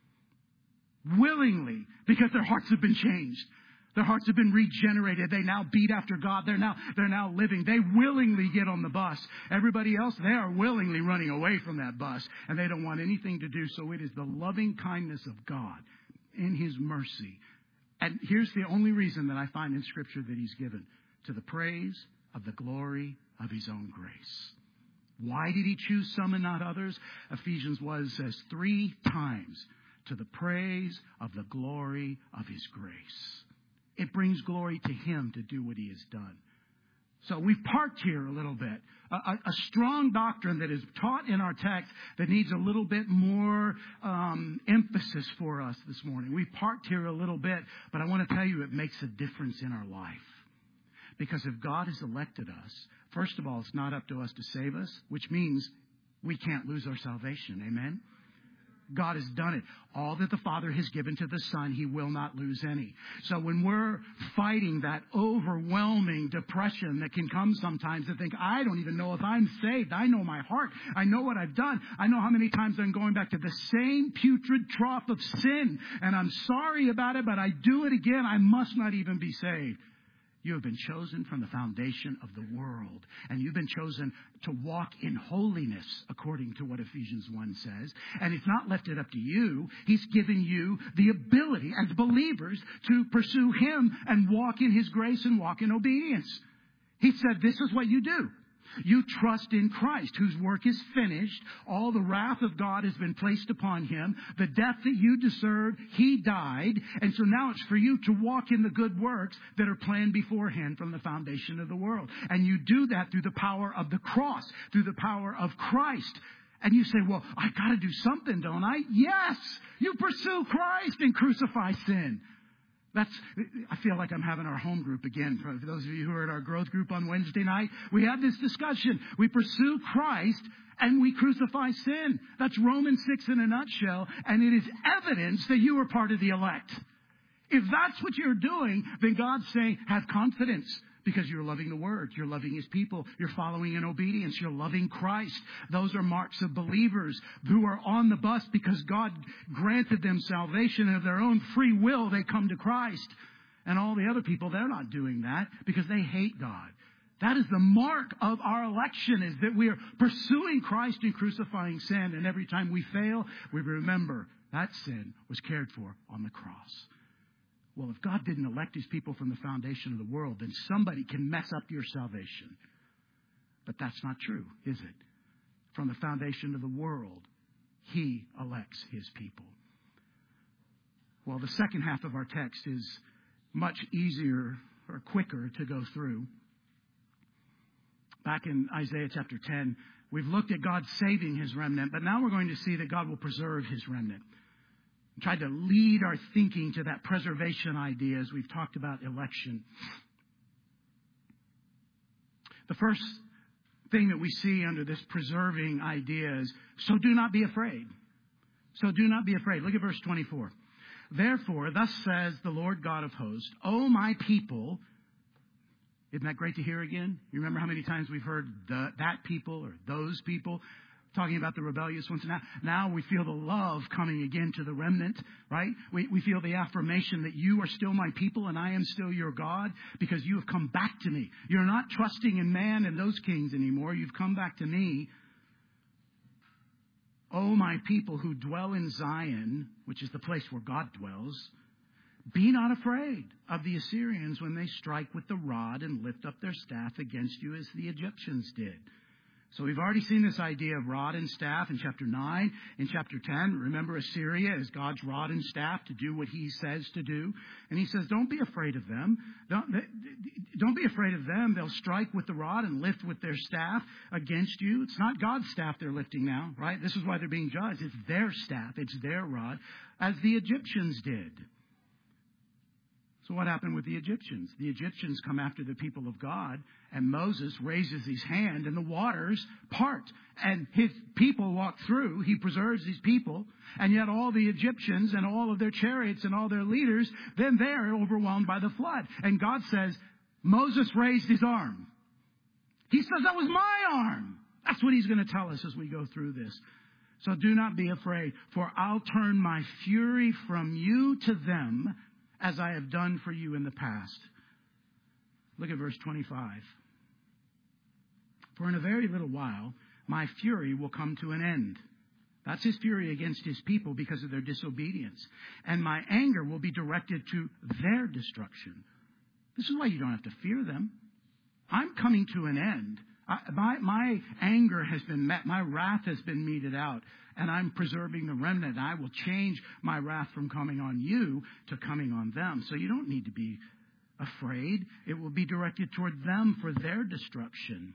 Willingly. Because their hearts have been changed. Their hearts have been regenerated. They now beat after God. They're now, they're now living. They willingly get on the bus. Everybody else, they are willingly running away from that bus. And they don't want anything to do. So it is the loving kindness of God in His mercy. And here's the only reason that I find in Scripture that He's given. To the praise of the glory of His own grace. Why did He choose some and not others? Ephesians one says three times. To the praise of the glory of His grace. It brings glory to Him to do what He has done. So we've parked here a little bit. A, a, a strong doctrine that is taught in our text that needs a little bit more um, emphasis for us this morning. We've parked here a little bit, but I want to tell you it makes a difference in our life. Because if God has elected us, first of all, it's not up to us to save us, which means we can't lose our salvation. Amen? God has done it. All that the Father has given to the Son, He will not lose any. So when we're fighting that overwhelming depression that can come sometimes to think, I don't even know if I'm saved. I know my heart. I know what I've done. I know how many times I'm going back to the same putrid trough of sin. And I'm sorry about it, but I do it again. I must not even be saved. You have been chosen from the foundation of the world. And you've been chosen to walk in holiness, according to what Ephesians one says. And it's not left it up to you. He's given you the ability as believers to pursue Him and walk in His grace and walk in obedience. He said, this is what you do. You trust in Christ, whose work is finished. All the wrath of God has been placed upon Him. The death that you deserved, He died. And so now it's for you to walk in the good works that are planned beforehand from the foundation of the world. And you do that through the power of the cross, through the power of Christ. And you say, well, I got to do something, don't I? Yes! You pursue Christ and crucify sin. That's, I feel like I'm having our home group again. For those of you who are at our growth group on Wednesday night, we had this discussion. We pursue Christ and we crucify sin. That's Romans six in a nutshell. And it is evidence that you are part of the elect. If that's what you're doing, then God's saying, have confidence. Because you're loving the Word. You're loving His people. You're following in obedience. You're loving Christ. Those are marks of believers who are on the bus because God granted them salvation. And of their own free will, they come to Christ. And all the other people, they're not doing that because they hate God. That is the mark of our election, is that we are pursuing Christ and crucifying sin. And every time we fail, we remember that sin was cared for on the cross. Well, if God didn't elect His people from the foundation of the world, then somebody can mess up your salvation. But that's not true, is it? From the foundation of the world, He elects His people. Well, the second half of our text is much easier or quicker to go through. Back in Isaiah chapter ten, we've looked at God saving His remnant, but now we're going to see that God will preserve His remnant. Tried to lead our thinking to that preservation idea as we've talked about election. The first thing that we see under this preserving idea is, so do not be afraid. So do not be afraid. Look at verse twenty-four. Therefore, thus says the Lord God of hosts, O my people. Isn't that great to hear again? You remember how many times we've heard the, that people or those people? Talking about the rebellious ones. Now, now we feel the love coming again to the remnant, right? We, we feel the affirmation that you are still my people and I am still your God because you have come back to me. You're not trusting in man and those kings anymore. You've come back to me. Oh, my people who dwell in Zion, which is the place where God dwells, be not afraid of the Assyrians when they strike with the rod and lift up their staff against you as the Egyptians did. So we've already seen this idea of rod and staff in chapter nine. In chapter ten, remember Assyria is God's rod and staff to do what He says to do. And He says, don't be afraid of them. Don't, don't be afraid of them. They'll strike with the rod and lift with their staff against you. It's not God's staff they're lifting now, right? This is why they're being judged. It's their staff. It's their rod, as the Egyptians did. So what happened with the Egyptians? The Egyptians come after the people of God, and Moses raises his hand, and the waters part. And his people walk through. He preserves his people. And yet all the Egyptians and all of their chariots and all their leaders, then they're overwhelmed by the flood. And God says, Moses raised his arm. He says, that was my arm. That's what He's going to tell us as we go through this. So do not be afraid, for I'll turn my fury from you to them, as I have done for you in the past. Look at verse twenty-five. For in a very little while, my fury will come to an end. That's His fury against His people because of their disobedience. And my anger will be directed to their destruction. This is why you don't have to fear them. I'm coming to an end. I, my, my anger has been met. My wrath has been meted out. And I'm preserving the remnant. I will change my wrath from coming on you to coming on them. So you don't need to be afraid. It will be directed toward them for their destruction.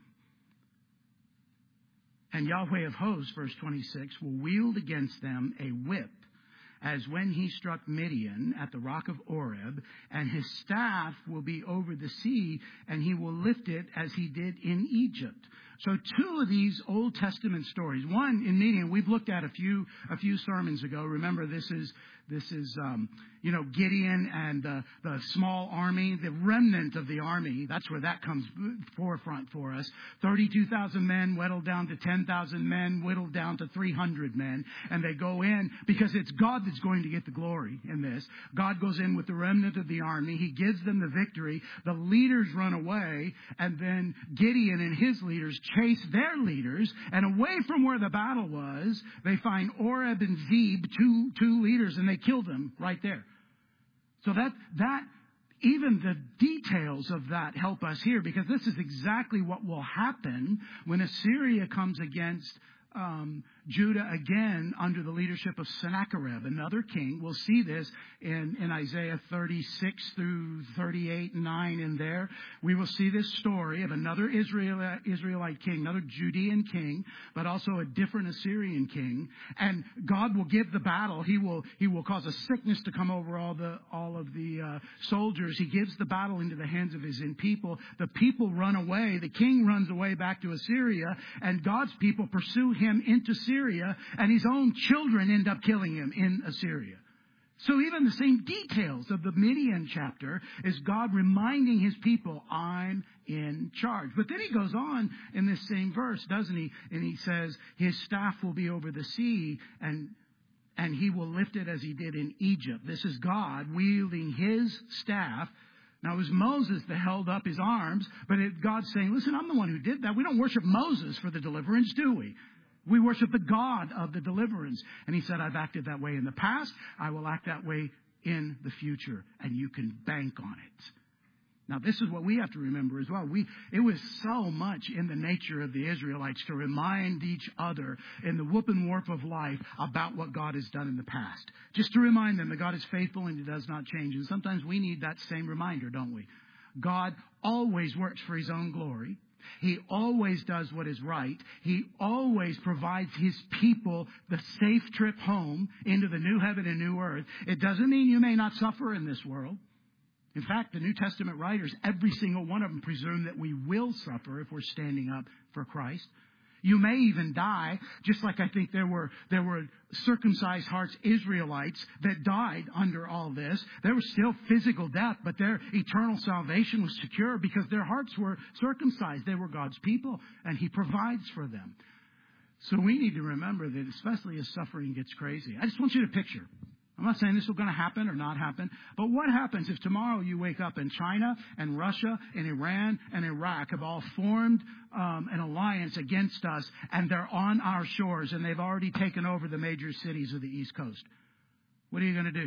And Yahweh of hosts, verse twenty-six, will wield against them a whip, as when He struck Midian at the rock of Oreb, and His staff will be over the sea, and He will lift it as He did in Egypt. So two of these Old Testament stories, one in Midian, we've looked at a few a few sermons ago. Remember, this is this is um, you know Gideon and the the small army, the remnant of the army. That's where that comes forefront for us. Thirty-two thousand men whittled down to ten thousand men, whittled down to three hundred men, and they go in because it's God that's going to get the glory in this. God goes in with the remnant of the army. He gives them the victory. The leaders run away, and then Gideon and his leaders chase their leaders, and away from where the battle was, they find Oreb and Zeb, two two leaders, and they kill them right there. So that that even the details of that help us here, because this is exactly what will happen when Assyria comes against Um, Judah again under the leadership of Sennacherib, another king. We'll see this in, in Isaiah thirty-six through thirty-eight and nine in there. We will see this story of another Israel, Israelite king, another Judean king, but also a different Assyrian king. And God will give the battle. He will he will cause a sickness to come over all the all of the uh, soldiers. He gives the battle into the hands of his own people. The people run away. The king runs away back to Assyria, and God's people pursue him him into Syria, and his own children end up killing him in Assyria. So even the same details of the Midian chapter is God reminding his people, I'm in charge. But then he goes on in this same verse, doesn't he? And he says, his staff will be over the sea, and and he will lift it as he did in Egypt. This is God wielding his staff. Now, it was Moses that held up his arms, but it, God's saying, listen, I'm the one who did that. We don't worship Moses for the deliverance, do we? We worship the God of the deliverance. And he said, I've acted that way in the past. I will act that way in the future. And you can bank on it. Now, this is what we have to remember as well. We It was so much in the nature of the Israelites to remind each other in the whoop and warp of life about what God has done in the past. Just to remind them that God is faithful and he does not change. And sometimes we need that same reminder, don't we? God always works for his own glory. He always does what is right. He always provides his people the safe trip home into the new heaven and new earth. It doesn't mean you may not suffer in this world. In fact, the New Testament writers, every single one of them presume that we will suffer if we're standing up for Christ. You may even die, just like I think there were there were circumcised hearts Israelites that died under all this. There was still physical death, but their eternal salvation was secure because their hearts were circumcised. They were God's people, and he provides for them. So we need to remember that, especially as suffering gets crazy. I just want you to picture. I'm not saying this is going to happen or not happen, but what happens if tomorrow you wake up and China and Russia and Iran and Iraq have all formed um, an alliance against us, and they're on our shores and they've already taken over the major cities of the East Coast? What are you going to do?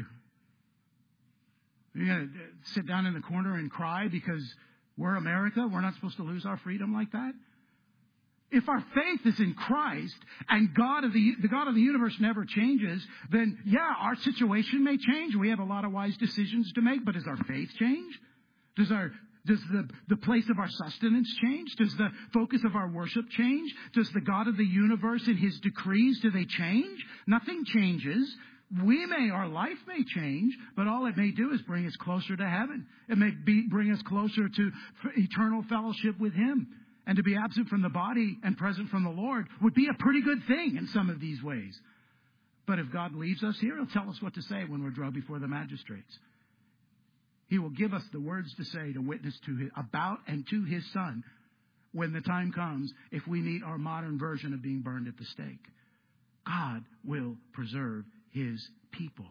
Are you going to sit down in the corner and cry because we're America? We're not supposed to lose our freedom like that? If our faith is in Christ and God of the, the God of the universe never changes, then yeah, our situation may change. We have a lot of wise decisions to make, but does our faith change? Does our does the, the place of our sustenance change? Does the focus of our worship change? Does the God of the universe and his decrees, do they change? Nothing changes. We may, our life may change, but all it may do is bring us closer to heaven. It may be, bring us closer to eternal fellowship with him. And to be absent from the body and present from the Lord would be a pretty good thing in some of these ways. But if God leaves us here, he'll tell us what to say when we're drawn before the magistrates. He will give us the words to say to witness to his, about and to his Son when the time comes, if we meet our modern version of being burned at the stake. God will preserve his people.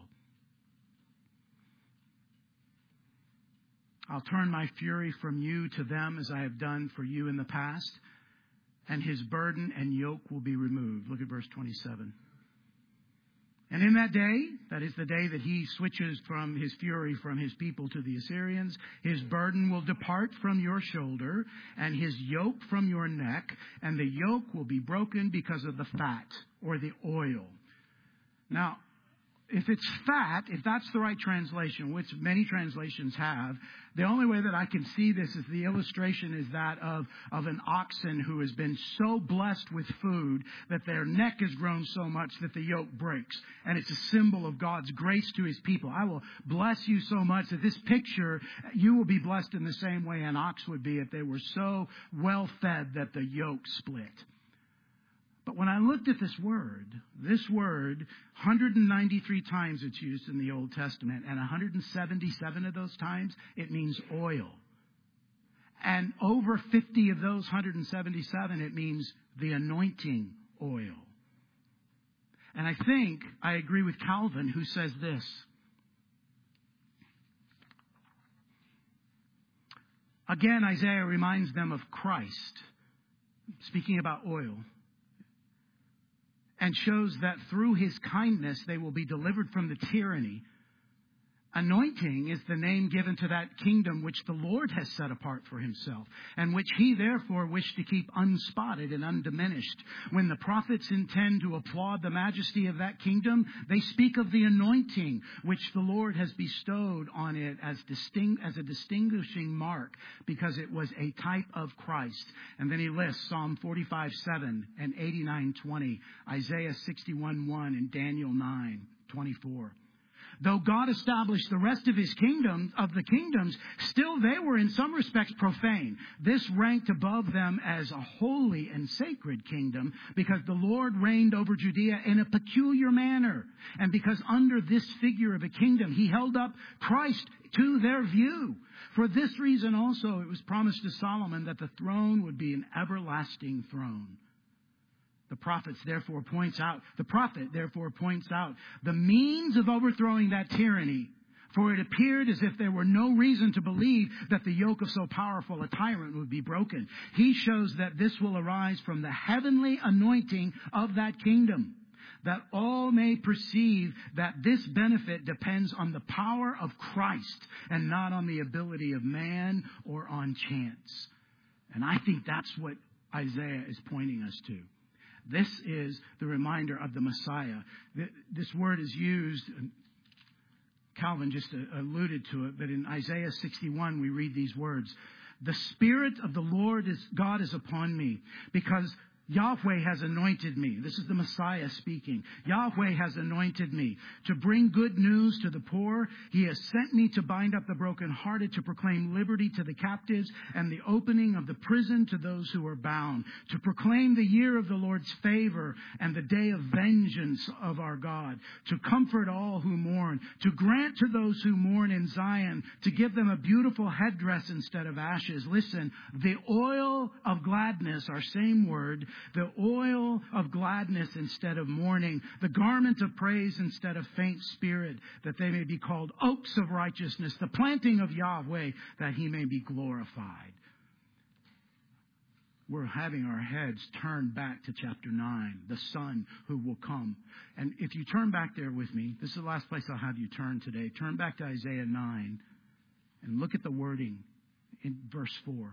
I'll turn my fury from you to them as I have done for you in the past, and his burden and yoke will be removed. Look at verse twenty-seven. And in that day, that is the day that he switches from his fury from his people to the Assyrians, his burden will depart from your shoulder and his yoke from your neck, and the yoke will be broken because of the fat or the oil. Now, if it's fat, if that's the right translation, which many translations have, the only way that I can see this is the illustration is that of, of an oxen who has been so blessed with food that their neck has grown so much that the yoke breaks. And it's a symbol of God's grace to his people. I will bless you so much that this picture, you will be blessed in the same way an ox would be if they were so well fed that the yoke split. But when I looked at this word, this word, one hundred ninety-three times it's used in the Old Testament, and one hundred seventy-seven of those times it means oil. And over fifty of those one hundred seventy-seven, it means the anointing oil. And I think I agree with Calvin, who says this. Again, Isaiah reminds them of Christ, speaking about oil, and shows that through his kindness they will be delivered from the tyranny. Anointing is the name given to that kingdom which the Lord has set apart for himself, and which he therefore wished to keep unspotted and undiminished. When the prophets intend to applaud the majesty of that kingdom, they speak of the anointing which the Lord has bestowed on it as distinct, as a distinguishing mark, because it was a type of Christ. And then he lists Psalm forty-five seven and eighty-nine twenty, Isaiah sixty-one one, and Daniel nine twenty-four. Though God established the rest of his kingdom, of the kingdoms, still they were in some respects profane. This ranked above them as a holy and sacred kingdom, because the Lord reigned over Judea in a peculiar manner. And because under this figure of a kingdom, he held up Christ to their view. For this reason also it was promised to Solomon that the throne would be an everlasting throne. The prophets therefore points out, the prophet therefore points out the means of overthrowing that tyranny. For it appeared as if there were no reason to believe that the yoke of so powerful a tyrant would be broken. He shows that this will arise from the heavenly anointing of that kingdom, that all may perceive that this benefit depends on the power of Christ and not on the ability of man or on chance. And I think that's what Isaiah is pointing us to. This is the reminder of the Messiah. This word is used, Calvin just alluded to it, but in Isaiah sixty-one we read these words. The Spirit of the Lord is God is upon me, because Yahweh has anointed me. This is the Messiah speaking. Yahweh has anointed me to bring good news to the poor. He has sent me to bind up the brokenhearted, to proclaim liberty to the captives and the opening of the prison to those who are bound, to proclaim the year of the Lord's favor and the day of vengeance of our God, to comfort all who mourn, to grant to those who mourn in Zion, to give them a beautiful headdress instead of ashes. Listen, the oil of gladness, our same word, the oil of gladness instead of mourning, the garment of praise instead of faint spirit, that they may be called oaks of righteousness, the planting of Yahweh, that he may be glorified. We're having our heads turned back to chapter nine, the Son who will come. And if you turn back there with me, this is the last place I'll have you turn today. Turn back to Isaiah nine and look at the wording in verse four.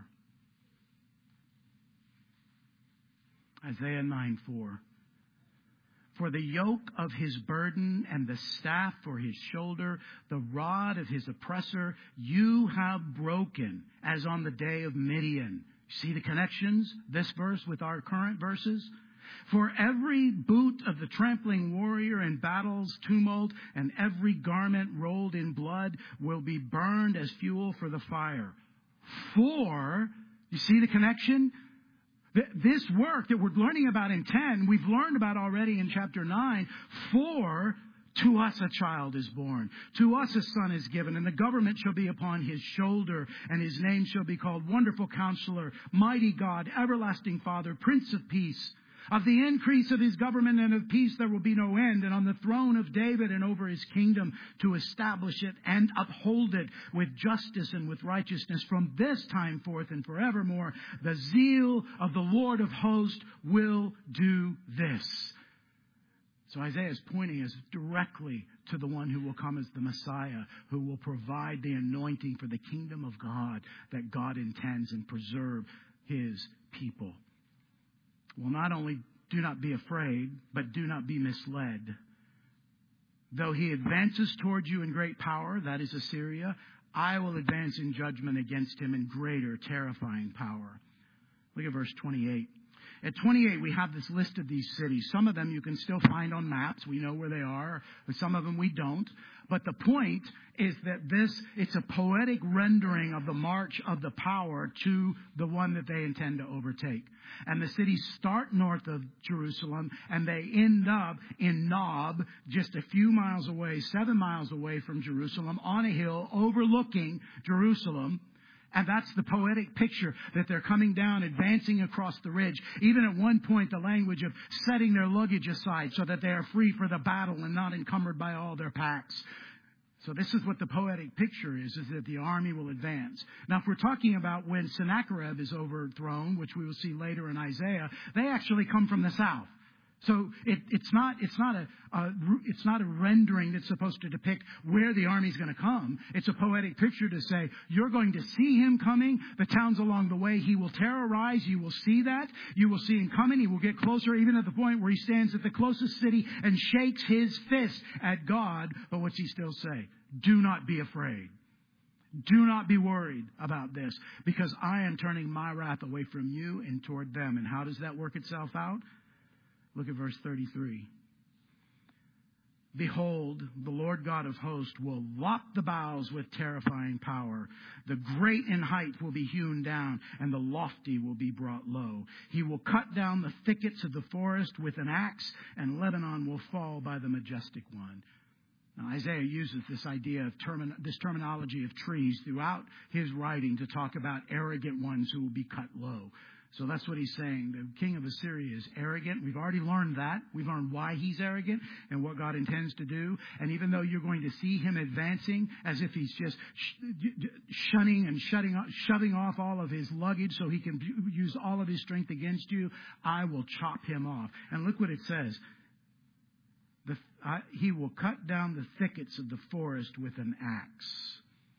Isaiah nine four. For the yoke of his burden and the staff for his shoulder, the rod of his oppressor, you have broken as on the day of Midian. See the connections, this verse with our current verses? For every boot of the trampling warrior in battle's tumult and every garment rolled in blood will be burned as fuel for the fire. For, you see the connection? This work that we're learning about in ten, we've learned about already in chapter nine. For to us a child is born, to us a son is given, and the government shall be upon his shoulder, and his name shall be called Wonderful Counselor, Mighty God, Everlasting Father, Prince of Peace. Of the increase of his government and of peace there will be no end, and on the throne of David and over his kingdom, to establish it and uphold it with justice and with righteousness from this time forth and forevermore. The zeal of the Lord of hosts will do this. So Isaiah is pointing us directly to the one who will come as the Messiah, who will provide the anointing for the kingdom of God that God intends and preserve his people. Well, not only do not be afraid, but do not be misled. Though he advances toward you in great power, that is Assyria, I will advance in judgment against him in greater, terrifying power. Look at verse twenty-eight. At twenty-eight, we have this list of these cities. Some of them you can still find on maps. We know where they are. But some of them we don't. But the point is that this, it's a poetic rendering of the march of the power to the one that they intend to overtake. And the cities start north of Jerusalem, and they end up in Nob, just a few miles away, seven miles away from Jerusalem, on a hill overlooking Jerusalem. And that's the poetic picture, that they're coming down, advancing across the ridge. Even at one point, the language of setting their luggage aside so that they are free for the battle and not encumbered by all their packs. So this is what the poetic picture is, is that the army will advance. Now, if we're talking about when Sennacherib is overthrown, which we will see later in Isaiah, they actually come from the south. So it, it's not it's not a, a it's not a rendering that's supposed to depict where the army is going to come. It's a poetic picture to say you're going to see him coming. The towns along the way he will terrorize. You will see that. You will see him coming. He will get closer, even at the point where he stands at the closest city and shakes his fist at God. But what's he still say? Do not be afraid. Do not be worried about this, because I am turning my wrath away from you and toward them. And how does that work itself out? Look at verse thirty-three. Behold, the Lord God of hosts will lop the boughs with terrifying power. The great in height will be hewn down, and the lofty will be brought low. He will cut down the thickets of the forest with an axe, and Lebanon will fall by the majestic one. Now, Isaiah uses this idea of termin- this terminology of trees throughout his writing to talk about arrogant ones who will be cut low. So that's what he's saying. The king of Assyria is arrogant. We've already learned that. We've learned why he's arrogant and what God intends to do. And even though you're going to see him advancing as if he's just sh- shunning and shutting, shoving off all of his luggage so he can use all of his strength against you, I will chop him off. And look what it says. The, I, he will cut down the thickets of the forest with an axe.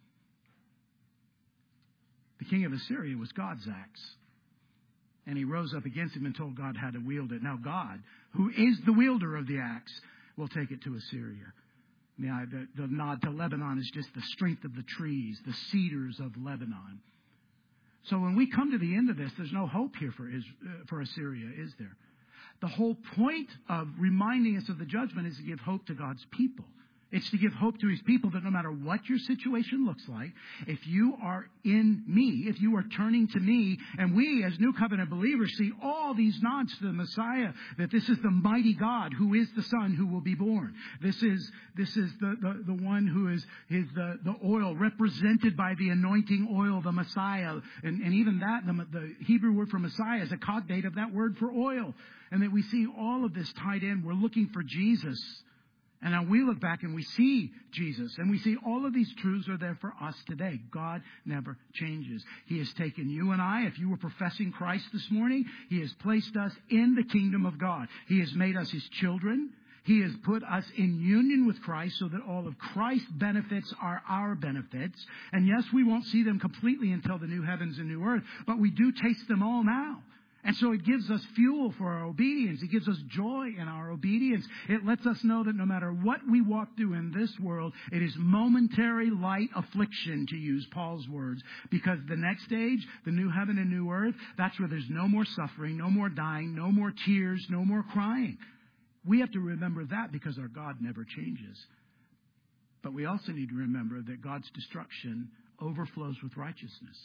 The king of Assyria was God's axe. And he rose up against him and told God how to wield it. Now God, who is the wielder of the axe, will take it to Assyria. Yeah, the, the nod to Lebanon is just the strength of the trees, the cedars of Lebanon. So when we come to the end of this, there's no hope here for, Is, uh, for Assyria, is there? The whole point of reminding us of the judgment is to give hope to God's people. It's to give hope to his people that no matter what your situation looks like, if you are in me, if you are turning to me, and we as New Covenant believers see all these nods to the Messiah, that this is the mighty God who is the Son who will be born. This is this is the, the, the one who is, is the, the oil represented by the anointing oil, the Messiah. And, and even that, the, the Hebrew word for Messiah is a cognate of that word for oil. And that we see all of this tied in. We're looking for Jesus. And now we look back and we see Jesus. And we see all of these truths are there for us today. God never changes. He has taken you and I. If you were professing Christ this morning, he has placed us in the kingdom of God. He has made us his children. He has put us in union with Christ so that all of Christ's benefits are our benefits. And yes, we won't see them completely until the new heavens and new earth, but we do taste them all now. And so it gives us fuel for our obedience. It gives us joy in our obedience. It lets us know that no matter what we walk through in this world, it is momentary light affliction, to use Paul's words. Because the next age, the new heaven and new earth, that's where there's no more suffering, no more dying, no more tears, no more crying. We have to remember that because our God never changes. But we also need to remember that God's destruction overflows with righteousness.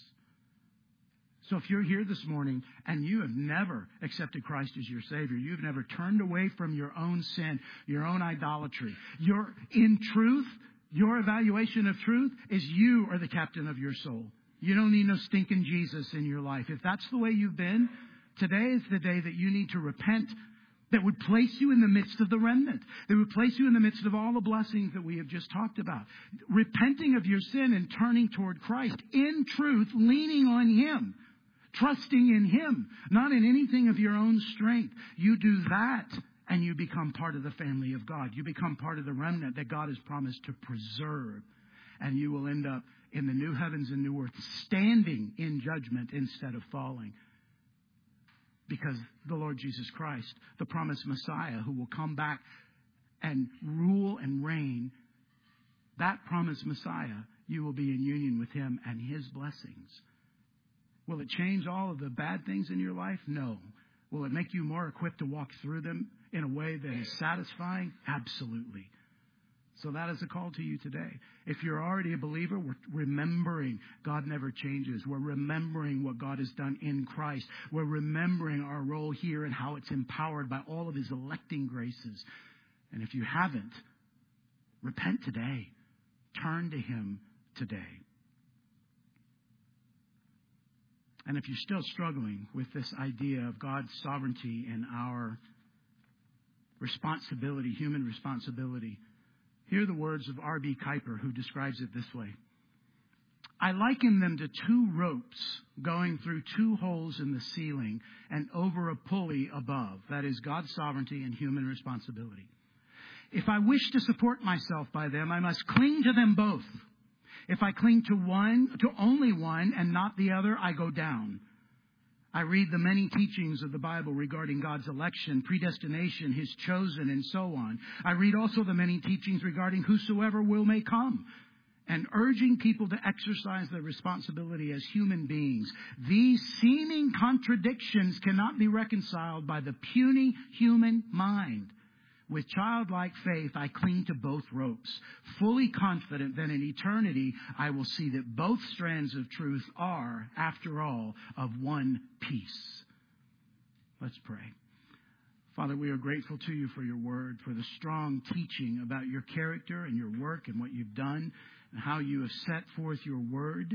So if you're here this morning and you have never accepted Christ as your Savior, you've never turned away from your own sin, your own idolatry, you're in truth, your evaluation of truth is you are the captain of your soul. You don't need no stinking Jesus in your life. If that's the way you've been, today is the day that you need to repent, that would place you in the midst of the remnant, that would place you in the midst of all the blessings that we have just talked about. Repenting of your sin and turning toward Christ in truth, leaning on him. Trusting in him, not in anything of your own strength. You do that and you become part of the family of God. You become part of the remnant that God has promised to preserve. And you will end up in the new heavens and new earth, standing in judgment instead of falling. Because the Lord Jesus Christ, the promised Messiah who will come back and rule and reign, that promised Messiah, you will be in union with him and his blessings. Will it change all of the bad things in your life? No. Will it make you more equipped to walk through them in a way that is satisfying? Absolutely. So that is a call to you today. If you're already a believer, we're remembering God never changes. We're remembering what God has done in Christ. We're remembering our role here and how it's empowered by all of his electing graces. And if you haven't, repent today. Turn to him today. And if you're still struggling with this idea of God's sovereignty and our responsibility, human responsibility, hear the words of R B Kuiper, who describes it this way. I liken them to two ropes going through two holes in the ceiling and over a pulley above. That is God's sovereignty and human responsibility. If I wish to support myself by them, I must cling to them both. If I cling to one, to only one and not the other, I go down. I read the many teachings of the Bible regarding God's election, predestination, his chosen, and so on. I read also the many teachings regarding whosoever will may come, and urging people to exercise their responsibility as human beings. These seeming contradictions cannot be reconciled by the puny human mind. With childlike faith, I cling to both ropes, fully confident that in eternity I will see that both strands of truth are, after all, of one piece. Let's pray. Father, we are grateful to you for your word, for the strong teaching about your character and your work and what you've done and how you have set forth your word.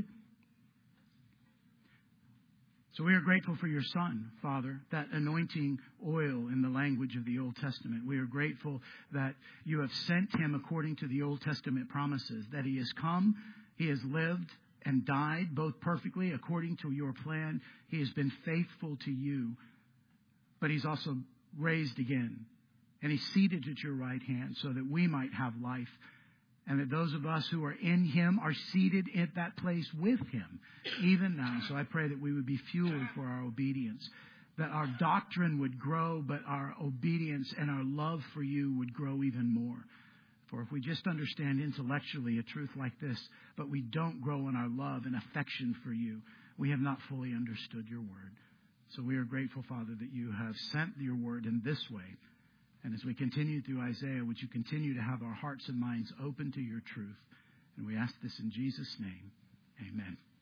So we are grateful for your Son, Father, that anointing oil in the language of the Old Testament. We are grateful that you have sent him according to the Old Testament promises, that he has come, he has lived and died both perfectly according to your plan. He has been faithful to you, but he's also raised again, and he's seated at your right hand so that we might have life. And that those of us who are in him are seated at that place with him, even now. So I pray that we would be fueled for our obedience, that our doctrine would grow, but our obedience and our love for you would grow even more. For if we just understand intellectually a truth like this, but we don't grow in our love and affection for you, we have not fully understood your word. So we are grateful, Father, that you have sent your word in this way. And as we continue through Isaiah, would you continue to have our hearts and minds open to your truth? And we ask this in Jesus' name. Amen.